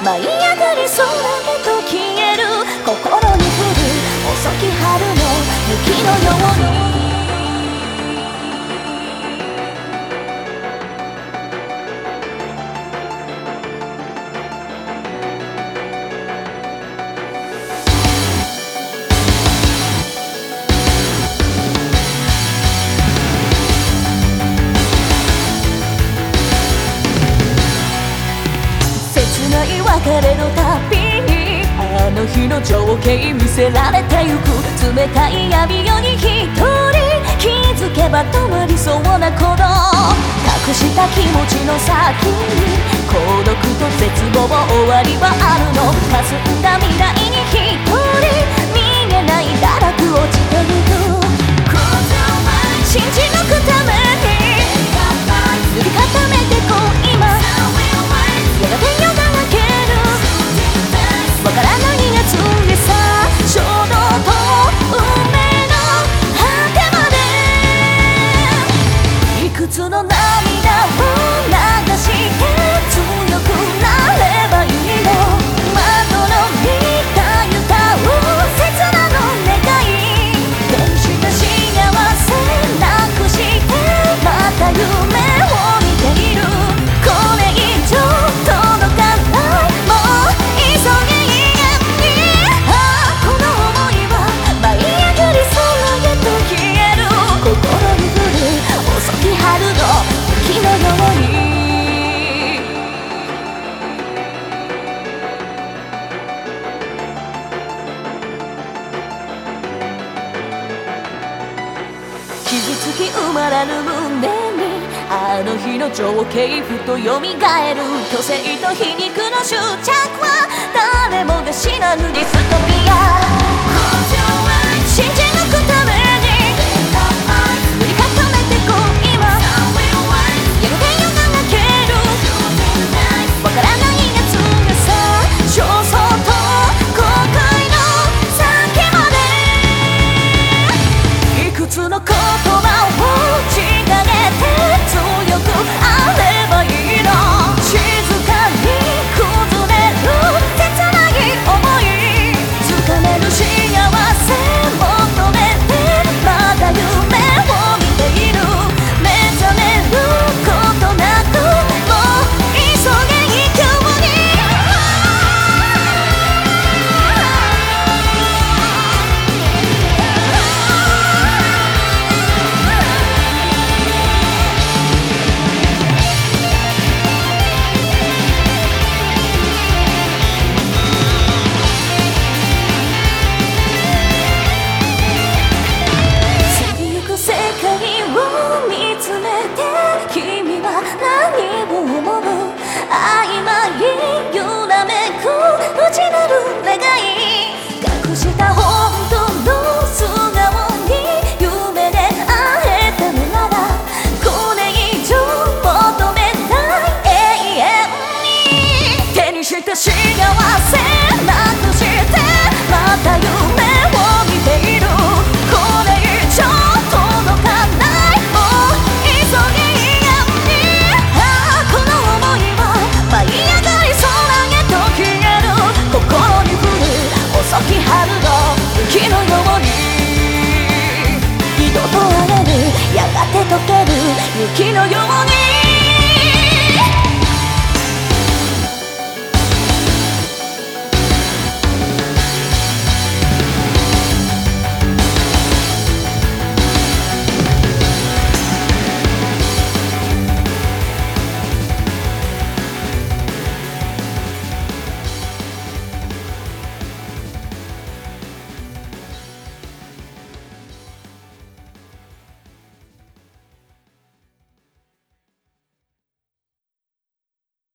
舞い上がり空へと消える心に降る遅き春の雪のように別れのたびにあの日の情景見せられてゆく冷たい闇夜に一人気づけば止まりそうな鼓動隠した気持ちの先に孤独と絶望終わりはあるの霞んだ未来に一人見えない堕落落ちてゆく信じ抜くために塗り固めてこう今やがて夜が明けわからない夏でさ衝動と運命の果てまでいくつの涙を流して強くなればいいの窓の見た歌う切なの願い手にした幸せなくしてまた夢を見ているこれ以上届かないもう急げ春の雪のように傷つき埋まらぬ胸にあの日の情景ふと蘇る虚勢と皮肉の執着は誰もが死なぬディストピア信じ抜くために塗り固めてこう今やがて夜が明けるわからない夏がさ焦燥と後悔の先までいくつの言葉をちがげて強くあればいいの静かに崩れる切ない想い掴める幸せ求めてまだ夢を見ている目覚めることなくもう急げ一挙に過ぎゆく世界を見つめて君は何を思う曖昧揺らめく内なる願い隠した本当の素顔に夢で会えたのならこれ以上求めない永遠に手にした幸せなくしてまた夢を見ているこれ以上届かないもう急げやにこの想いは舞い上がり空へと消える心に降る遅き春の雪のように二度と荒れるやがて溶ける雪のように